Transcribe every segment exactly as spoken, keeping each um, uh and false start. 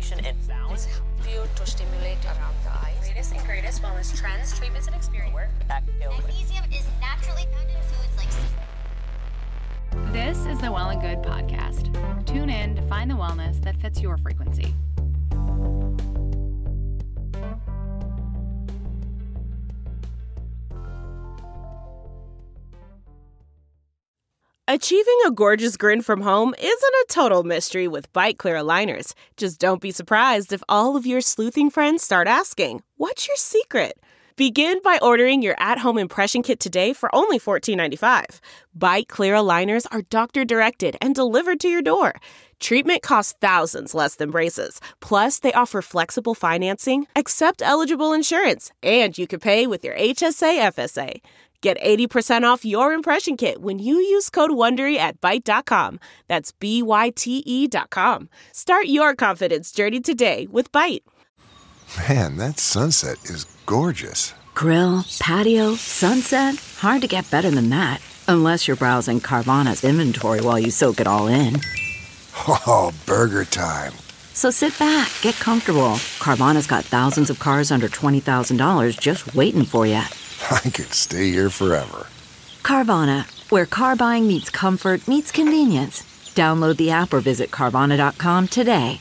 stimulation and sound. It's helped you to stimulate around the eyes. Latest and greatest wellness trends, treatments, and experience. Magnesium is naturally found in foods like... This is the Well and Good podcast. Tune in to find the wellness that fits your frequency. Achieving a gorgeous grin from home isn't a total mystery with Byte Clear aligners. Just don't be surprised if all of your sleuthing friends start asking, "What's your secret?" Begin by ordering your at-home impression kit today for only fourteen ninety-five. Byte Clear aligners are doctor-directed and delivered to your door. Treatment costs thousands less than braces. Plus, they offer flexible financing, accept eligible insurance, and you can pay with your H S A F S A. Get eighty percent off your impression kit when you use code WONDERY at byte dot com. That's B Y T E dot com. Start your confidence journey today with Byte. Man, that sunset is gorgeous. Grill, patio, sunset. Hard to get better than that. Unless you're browsing Carvana's inventory while you soak it all in. Oh, burger time. So sit back, get comfortable. Carvana's got thousands of cars under twenty thousand dollars just waiting for you. I could stay here forever. Carvana, where car buying meets comfort, meets convenience. Download the app or visit Carvana dot com today.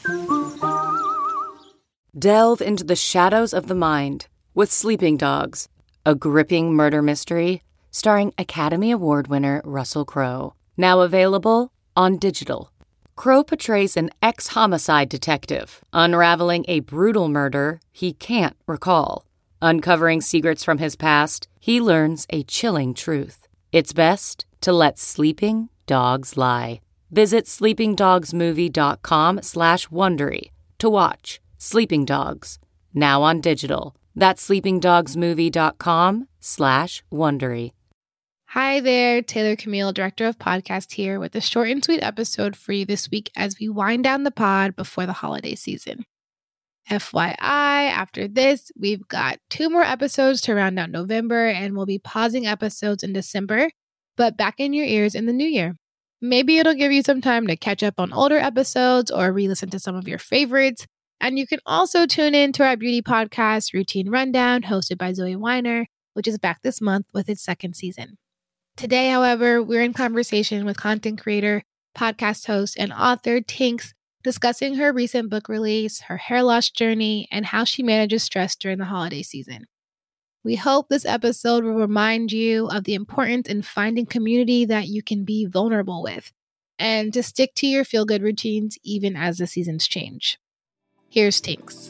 Delve into the shadows of the mind with Sleeping Dogs, a gripping murder mystery starring Academy Award winner Russell Crowe. Now available on digital. Crowe portrays an ex-homicide detective unraveling a brutal murder he can't recall. Uncovering secrets from his past, he learns a chilling truth. It's best to let sleeping dogs lie. Visit sleepingdogsmovie.com slash Wondery to watch Sleeping Dogs, now on digital. That's sleepingdogsmovie.com slash Wondery. Hi there, Taylor Camille, Director of Podcast here with a short and sweet episode for you this week as we wind down the pod before the holiday season. F Y I, after this, we've got two more episodes to round out November, and we'll be pausing episodes in December, but back in your ears in the new year. Maybe it'll give you some time to catch up on older episodes or re-listen to some of your favorites. And you can also tune in to our beauty podcast, Routine Rundown, hosted by Zoe Weiner, which is back this month with its second season. Today, however, we're in conversation with content creator, podcast host, and author Tinx, discussing her recent book release, her hair loss journey, and how she manages stress during the holiday season. We hope this episode will remind you of the importance in finding community that you can be vulnerable with, and to stick to your feel-good routines even as the seasons change. Here's Tinx.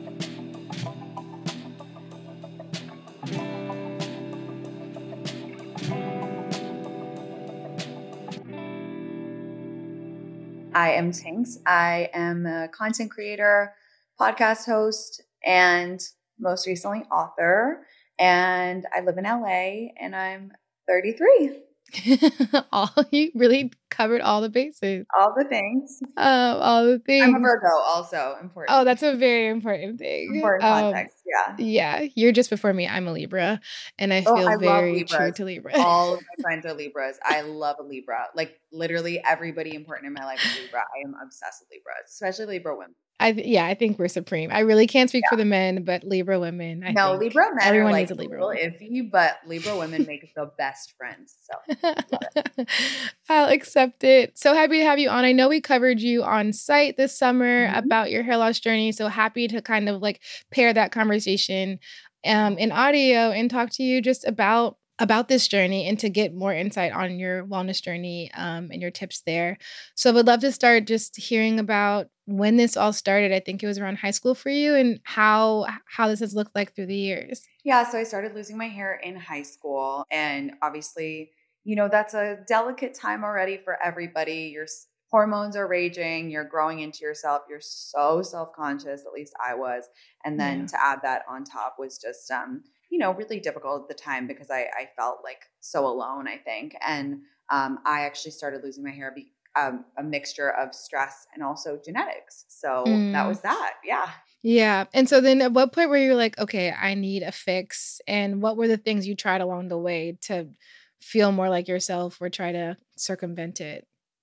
I am Tinx. I am a content creator, podcast host, and most recently author. And I live in L A and I'm thirty-three. all you really covered all the bases. All the things. Um, all the things. I'm a Virgo also. Important. Oh, that's a very important thing. Important context, um, yeah. Yeah. You're just before me. I'm a Libra. And I feel oh, I very true to Libra. All of my friends are Libras. I love a Libra. Like literally everybody important in my life is Libra. I am obsessed with Libras, especially Libra women. I th- yeah, I think we're supreme. I really can't speak yeah. for the men, but Libra women. I no, think Libra men everyone are like needs a Libra a little iffy, but Libra women make the best friends. So I'll accept it. So happy to have you on. I know we covered you on site this summer mm-hmm. about your hair loss journey. So happy to kind of like pair that conversation um, in audio and talk to you just about about this journey and to get more insight on your wellness journey um, and your tips there. So I would love to start just hearing about when this all started. I think it was around high school for you and how how this has looked like through the years. Yeah, so I started losing my hair in high school. And obviously, you know, that's a delicate time already for everybody. Your hormones are raging. You're growing into yourself. You're so self-conscious, at least I was. And then yeah. to add that on top was just um you know, really difficult at the time because I, I felt like so alone, I think. And um, I actually started losing my hair, be, um, a mixture of stress and also genetics. So mm. that was that. Yeah. Yeah. And so then at what point were you like, okay, I need a fix? And what were the things you tried along the way to feel more like yourself or try to circumvent it?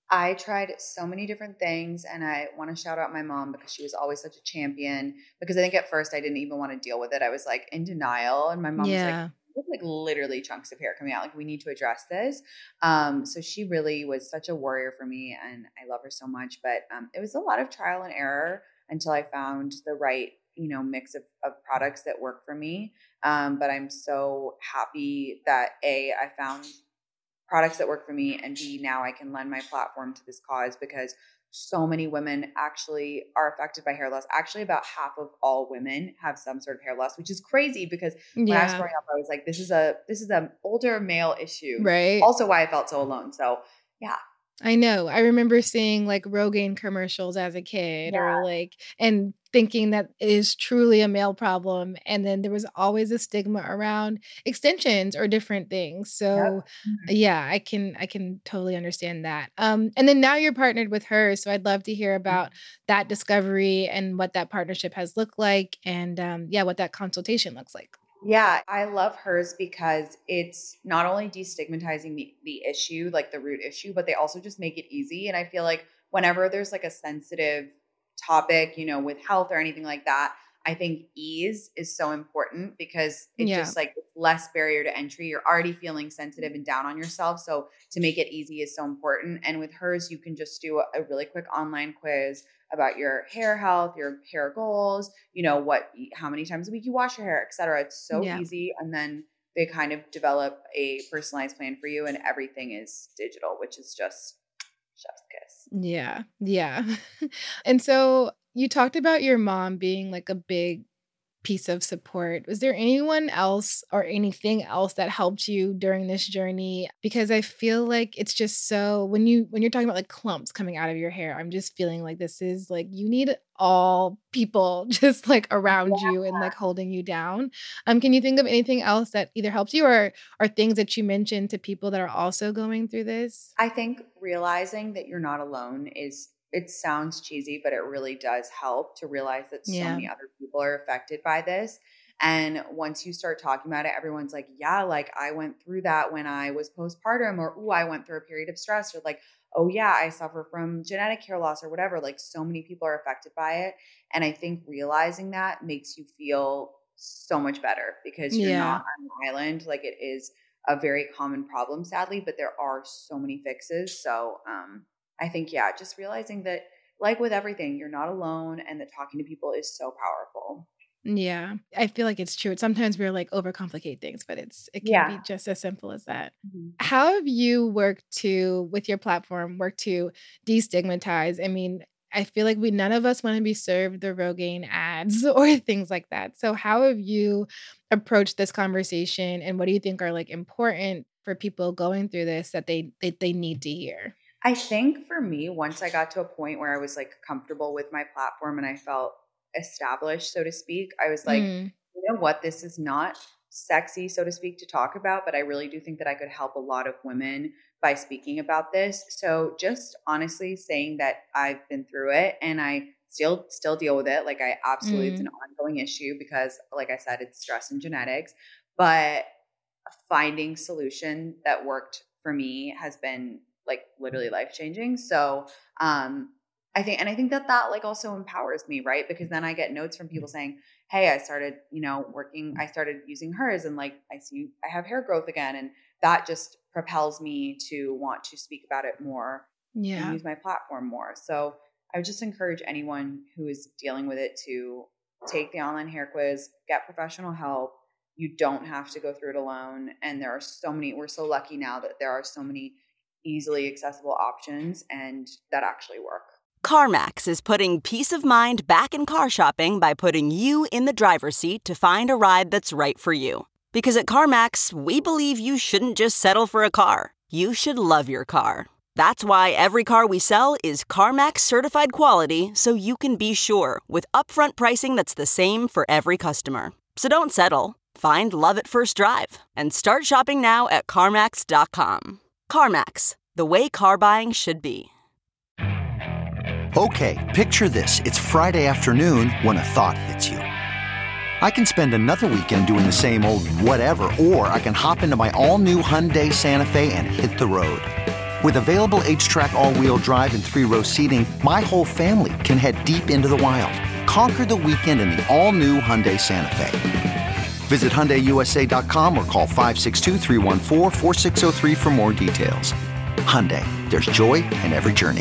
I tried so many different things, and I want to shout out my mom because she was always such a champion, because I think at first I didn't even want to deal with it. I was like in denial, and my mom Yeah. was like, like literally chunks of hair coming out. Like, we need to address this. Um, so she really was such a warrior for me, and I love her so much. But um, it was a lot of trial and error until I found the right, you know, mix of, of products that work for me. Um, but I'm so happy that A, I found products that work for me, and B, now I can lend my platform to this cause, because so many women actually are affected by hair loss. Actually, about half of all women have some sort of hair loss, which is crazy, because when I was Yeah. growing up, I was like, this is a this is an older male issue. Right. Also why I felt so alone. So yeah. I know. I remember seeing like Rogaine commercials as a kid, Yeah. or like, and thinking that it is truly a male problem. And then there was always a stigma around extensions or different things. So yeah, I can, I can totally understand that. Um, and then now you're partnered with her. So I'd love to hear about that discovery and what that partnership has looked like, and um, yeah, what that consultation looks like. Yeah, I love hers because it's not only destigmatizing the, the issue, like the root issue, but they also just make it easy. And I feel like whenever there's like a sensitive topic, you know, with health or anything like that, I think ease is so important, because it's Yeah. just like less barrier to entry. You're already feeling sensitive and down on yourself. So to make it easy is so important. And with hers, you can just do a, a really quick online quiz about your hair health, your hair goals, you know, what, how many times a week you wash your hair, et cetera. It's so Yeah. easy. And then they kind of develop a personalized plan for you, and everything is digital, which is just chef's kiss. Yeah. Yeah. And so you talked about your mom being like a big piece of support. Was there anyone else or anything else that helped you during this journey? Because I feel like it's just so, when you when you're talking about like clumps coming out of your hair, I'm just feeling like this is like, you need all people just like around Yeah. you and like holding you down. Um, can you think of anything else that either helped you, or or things that you mentioned to people that are also going through this? I think realizing that you're not alone is, it sounds cheesy, but it really does help to realize that so Yeah. many other people are affected by this. And once you start talking about it, everyone's like, yeah, like I went through that when I was postpartum, or, ooh, I went through a period of stress, or like, oh yeah, I suffer from genetic hair loss or whatever. Like, so many people are affected by it. And I think realizing that makes you feel so much better, because you're Yeah. not on an island. Like, it is a very common problem, sadly, but there are so many fixes. So, um, I think, yeah, just realizing that, like with everything, you're not alone, and that talking to people is so powerful. Yeah, I feel like it's true. Sometimes we're like overcomplicate things, but it's it can Yeah. be just as simple as that. Mhm. How have you worked to, with your platform, work to destigmatize? I mean, I feel like we none of us want to be served the Rogaine ads or things like that. So how have you approached this conversation, and what do you think are like important for people going through this that they they, they need to hear? I think for me, once I got to a point where I was like comfortable with my platform and I felt established, so to speak, I was like, Mm, you know what, this is not sexy, so to speak, to talk about, but I really do think that I could help a lot of women by speaking about this. So just honestly saying that I've been through it, and I still still deal with it. Like, I absolutely, it's mm, an ongoing issue, because like I said, it's stress and genetics, but finding solution that worked for me has been like literally life changing. So, um, I think, and I think that that like also empowers me, right? Because then I get notes from people saying, hey, I started, you know, working, I started using hers, and like, I see I have hair growth again. And that just propels me to want to speak about it more and yeah. use my platform more. So I would just encourage anyone who is dealing with it to take the online hair quiz, get professional help. You don't have to go through it alone. And there are so many, we're so lucky now that there are so many easily accessible options and that actually work. CarMax is putting peace of mind back in car shopping by putting you in the driver's seat to find a ride that's right for you. Because at CarMax, we believe you shouldn't just settle for a car. You should love your car. That's why every car we sell is CarMax certified quality, so you can be sure with upfront pricing that's the same for every customer. So don't settle. Find love at first drive and start shopping now at CarMax dot com. CarMax, the way car buying should be. Okay, picture this. It's Friday afternoon when a thought hits you. I can spend another weekend doing the same old whatever, or I can hop into my all-new Hyundai Santa Fe and hit the road. With available H-Track all-wheel drive and three-row seating, my whole family can head deep into the wild. Conquer the weekend in the all-new Hyundai Santa Fe. Visit Hyundai U S A dot com or call five six two, three one four, four six zero three for more details. Hyundai, there's joy in every journey.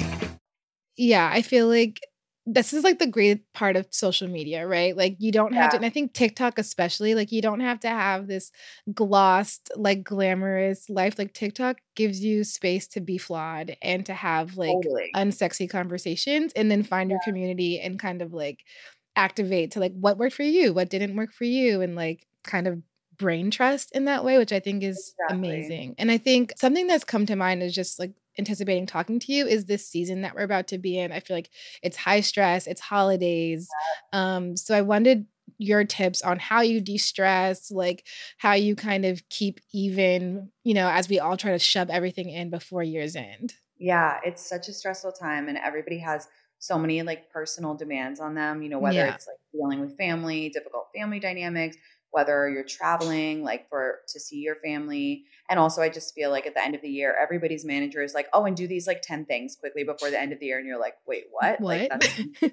Yeah, I feel like this is like the great part of social media, right? Like you don't have Yeah. to, and I think TikTok especially, like you don't have to have this glossed, like glamorous life. Like TikTok gives you space to be flawed and to have like Totally. unsexy conversations and then find your community and kind of like activate to like what worked for you, what didn't work for you, and like kind of brain trust in that way, which I think is Exactly. amazing. And I think something that's come to mind is just like anticipating talking to you is this season that we're about to be in. I feel like it's high stress, it's holidays. Um, so I wanted your tips on how you de-stress, like how you kind of keep even, you know, as we all try to shove everything in before year's end. Yeah, it's such a stressful time and everybody has so many like personal demands on them, you know, whether Yeah. it's like dealing with family, difficult family dynamics, whether you're traveling like for to see your family. And also I just feel like at the end of the year, everybody's manager is like, oh, and do these like ten things quickly before the end of the year. And you're like, wait, what? Like, What? that's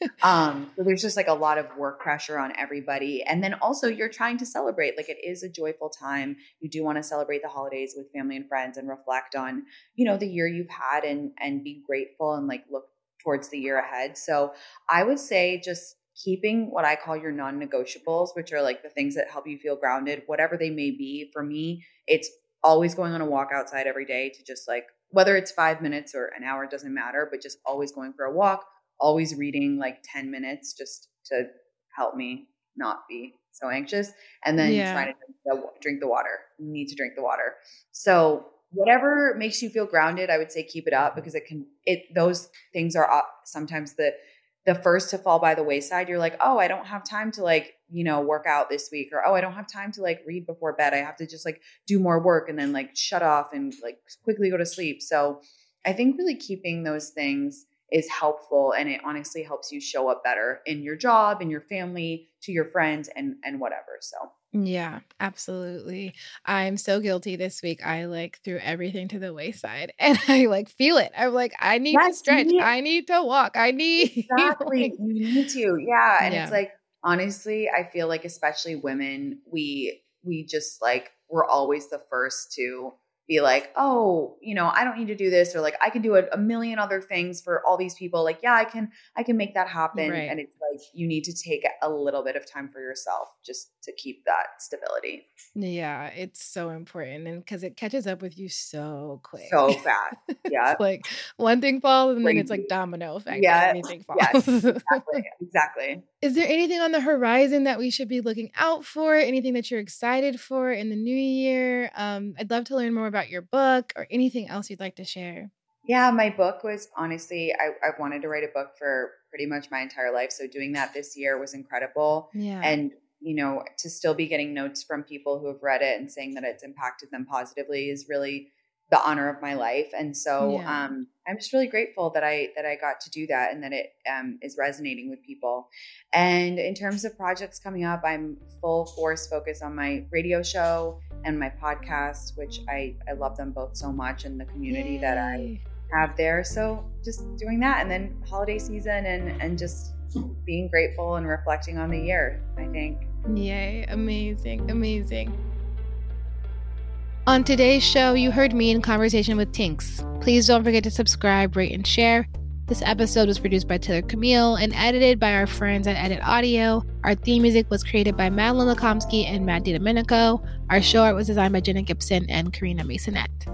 um, so there's just like a lot of work pressure on everybody. And then also you're trying to celebrate, like it is a joyful time. You do want to celebrate the holidays with family and friends and reflect on, you know, the year you've had and, and be grateful and like look towards the year ahead. So I would say just keeping what I call your non-negotiables, which are like the things that help you feel grounded, whatever they may be. For me, it's always going on a walk outside every day to just like, whether it's five minutes or an hour, it doesn't matter, but just always going for a walk, always reading like ten minutes just to help me not be so anxious. And then Yeah. trying to drink the, drink the water. You need to drink the water. So whatever makes you feel grounded, I would say keep it up because it can, it, those things are up sometimes the, the first to fall by the wayside. You're like, oh, I don't have time to like, you know, work out this week, or, oh, I don't have time to like read before bed. I have to just like do more work and then like shut off and like quickly go to sleep. So I think really keeping those things is helpful. And it honestly helps you show up better in your job, in your family, to your friends and, and whatever. So Yeah, absolutely. I'm so guilty this week. I like threw everything to the wayside and I like feel it. I'm like, I need to Yes, stretch. me- I need to walk. I need Exactly. like, You need to. Yeah. And Yeah. it's like, honestly, I feel like especially women, we, we just like, we're always the first to be like, oh, you know, I don't need to do this, or like, I can do a, a million other things for all these people. Like, yeah, I can, I can make that happen. Right. And it's like, you need to take a little bit of time for yourself just to keep that stability. Yeah, it's so important. And because it catches up with you so quick. So fast. Yeah. It's like one thing falls and then it's Crazy. like domino effect. Yeah. Everything falls. Yes, exactly. Exactly. Is there anything on the horizon that we should be looking out for? Anything that you're excited for in the new year? Um, I'd love to learn more about your book or anything else you'd like to share. Yeah, my book was honestly, I, I wanted to write a book for pretty much my entire life. So doing that this year was incredible. Yeah. And, you know, to still be getting notes from people who have read it and saying that it's impacted them positively is really the honor of my life. And so Yeah. um, I'm just really grateful that I that I got to do that and that it um, is resonating with people. And in terms of projects coming up, I'm full force focused on my radio show and my podcast, which I, I love them both so much, and the community that I Yay. have there. So just doing that, and then holiday season and and just being grateful and reflecting on the year, I think. Yay, amazing, amazing. On today's show, you heard me in conversation with Tinx. Please don't forget to subscribe, rate, and share. This episode was produced by Taylor Camille and edited by our friends at Edit Audio. Our theme music was created by Madeline Lakomsky and Matt DiDomenico. Our show art was designed by Jenna Gibson and Karina Masonette.